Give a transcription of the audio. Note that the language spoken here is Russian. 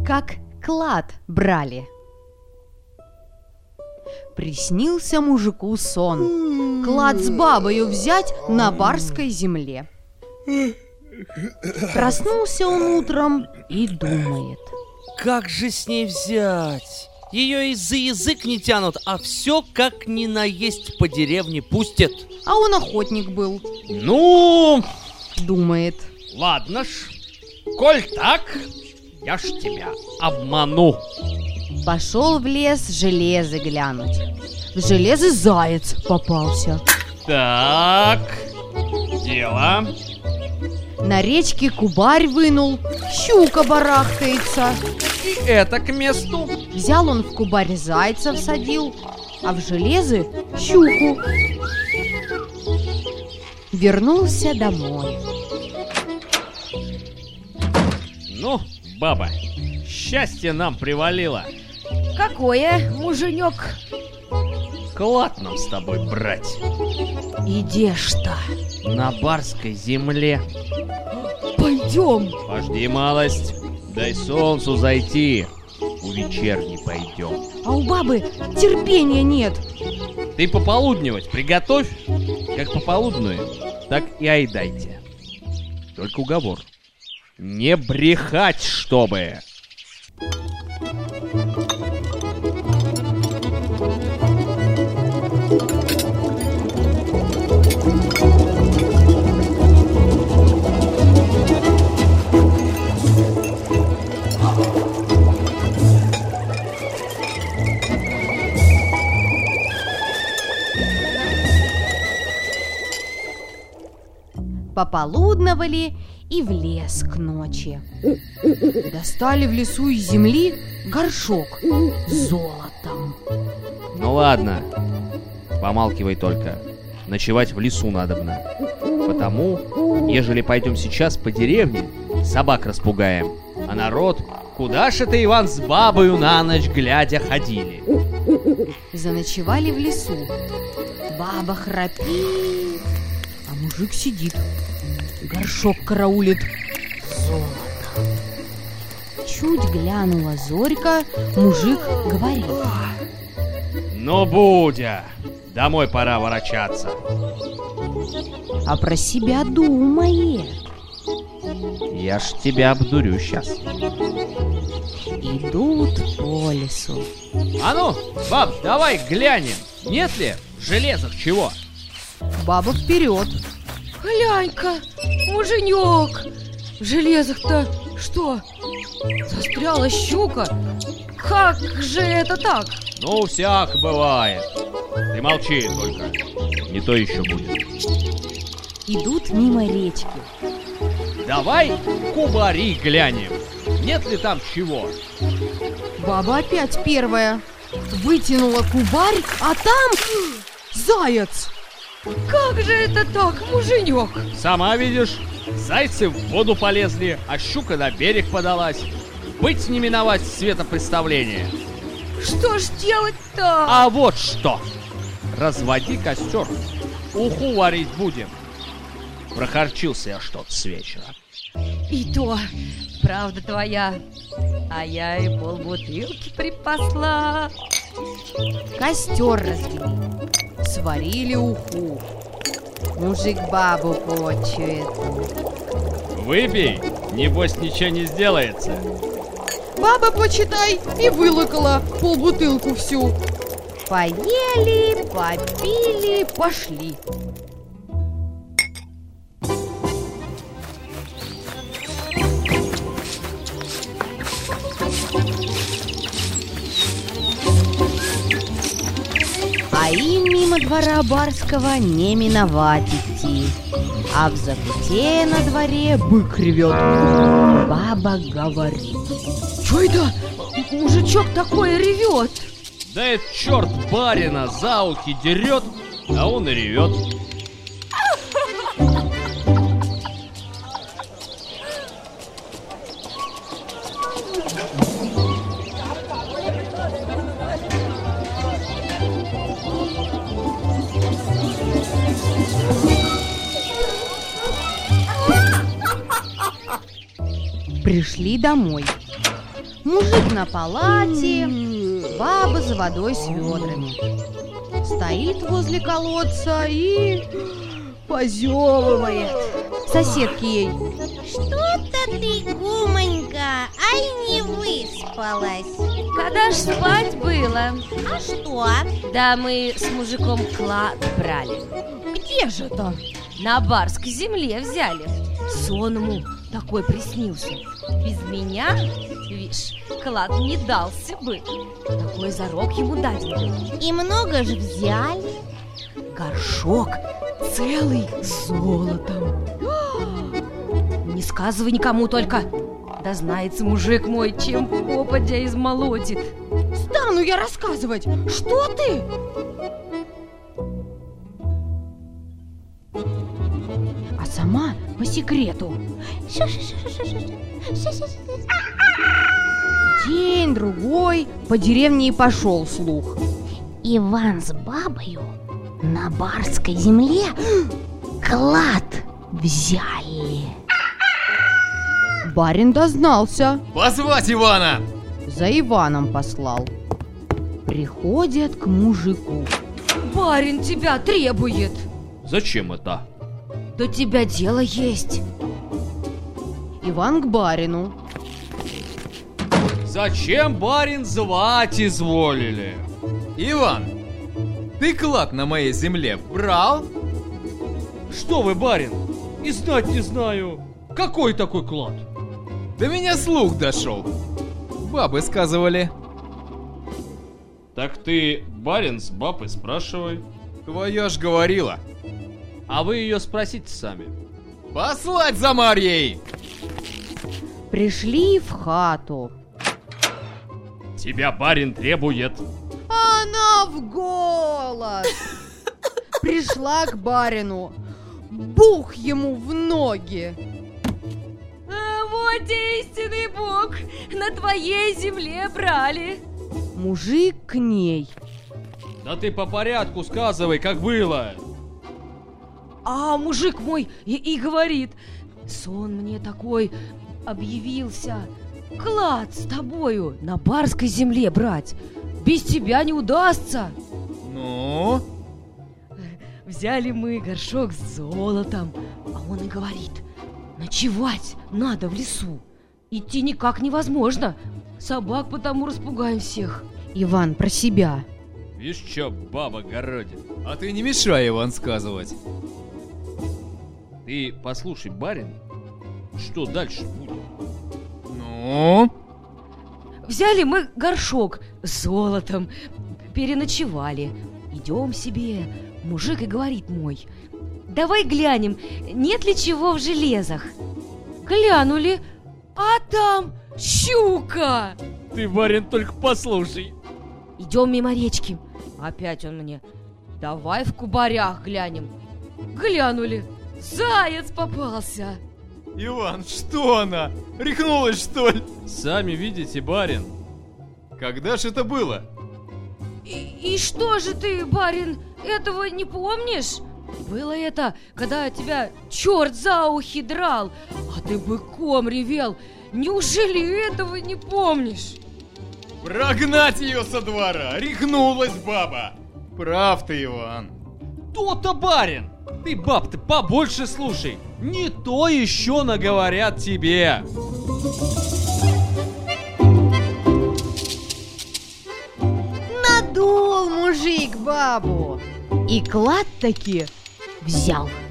как клад брали. Приснился мужику сон. Клад с бабою взять на барской земле. Проснулся он утром и думает: как же с ней взять? Ее и за язык не тянут, а все как ни наесть по деревне пустят. А он охотник был. Ну, думает: ладно ж, коль так, я ж тебя обману. Пошел в лес железо глянуть. В железо заяц попался. Так, дело. На речке кубарь вынул, щука барахтается. И это к месту. Взял он в кубарь зайца всадил, а в железо щуку. Вернулся домой. Ну, баба, счастье нам привалило. Какое, муженек? Клад нам с тобой брать. Идешь-то на барской земле. Пойдем. Пожди малость, дай солнцу зайти. У вечерней пойдем. А у бабы терпения нет. Ты пополудневать приготовь. Как пополудную, так и айдайте. Только уговор: не брехать, чтобы. Пополудновали и в лес к ночи. Достали в лесу из земли горшок с золотом. Ну ладно, помалкивай только. Ночевать в лесу надобно. Потому, ежели пойдем сейчас по деревне, собак распугаем. А народ: куда ж это Иван с бабою на ночь глядя ходили? Заночевали в лесу. Баба храпит, а мужик сидит. Горшок караулит золото. Чуть глянула зорька, мужик говорит: ну, Будя, домой пора ворочаться. А про себя думает: я ж тебя обдурю сейчас. Идут по лесу. А ну, баб, давай глянем, нет ли в железах чего? Баба вперед. Глянь-ка, муженек, в железах-то что? Застряла щука? Как же это так? Ну, всяк бывает. Ты молчи только, не то еще будет. Идут мимо речки. Давай кубари глянем, нет ли там чего? Баба опять первая. Вытянула кубарь, а там заяц. Как же это так, муженек? Сама видишь, зайцы в воду полезли, а щука на берег подалась. Быть не миновать светопредставления. Что ж делать-то? А вот что! Разводи костер, уху варить будем. Прохорчился я что-то с вечера. И то, правда твоя. А я и полбутылки припасла. Костер развели, сварили уху. Мужик бабу почует. Выпей, небось ничего не сделается. Баба, почитай, и вылокала полбутылку всю. Поели, попили, пошли. А им мимо двора барского не миновать идти. А в закуте на дворе бык ревет. Баба говорит: Чё это мужичок такой ревет? Да это черт барина за ухи дерет, а он и ревет. Пришли домой. Мужик на палате, баба за водой с ведрами. Стоит возле колодца и позевывает. Соседки ей: что-то ты, кумонька, ай не выспалась. Когда ж спать было? А что? Да мы с мужиком клад брали. где же это? На барской земле взяли. Сон ему такой приснился. Без меня, вишь, клад не дался бы. Такой зарок ему даден. И много же взяли? Горшок целый с золотом. Не сказывай никому только. Да знается мужик мой, чем попадя измолотит. Стану я рассказывать. Что ты? А сама по секрету. День-другой по деревне и пошел слух. Иван с бабою на барской земле клад взяли. Барин дознался, Позвать Ивана! за Иваном послал. Приходят к мужику. Барин тебя требует. Зачем это? До тебя дело есть. Иван к барину. Зачем, барин, звать изволили? Иван, ты клад на моей земле брал? Что вы, барин? И знать не знаю. Какой такой клад? До меня слух дошел. Бабы сказывали. Так ты, барин, с бабой спрашивай. Твоя ж говорила. А вы ее спросите сами. Послать за Марьей! Пришли в хату. Тебя барин требует. Она в голос. Пришла к барину. Бух ему в ноги. Вот истинный Бог, на твоей земле брали. Мужик к ней. Да ты по порядку сказывай, как было. А мужик мой и говорит: сон мне такой объявился. Клад с тобою на барской земле брать без тебя не удастся. Ну? Взяли мы горшок с золотом, а он и говорит: ночевать надо в лесу. Идти никак невозможно. Собак потому распугаем всех. Иван про себя. Вишь, чё баба городит. А ты не мешай, Иван, сказывать. Ты послушай, барин, что дальше будет? Ну? Взяли мы горшок с золотом, переночевали. Идем себе. Мужик и говорит мой: давай глянем, нет ли чего в железах. Глянули, а там щука. Ты, барин, только послушай. Идем мимо речки. Опять он мне: давай в кубарях глянем. Глянули, заяц попался. Иван, что она? Рехнулась, что ли? Сами видите, барин. Когда ж это было? И что же ты, барин, этого не помнишь? Было это, когда тебя черт за ухи драл, а ты быком ревел. Неужели этого не помнишь? Прогнать ее со двора! Рехнулась баба! Прав ты, Иван. То-то, барин. Ты, баб-то, побольше слушай. Не то еще наговорят тебе. Надул мужик бабу. И клад таки взял.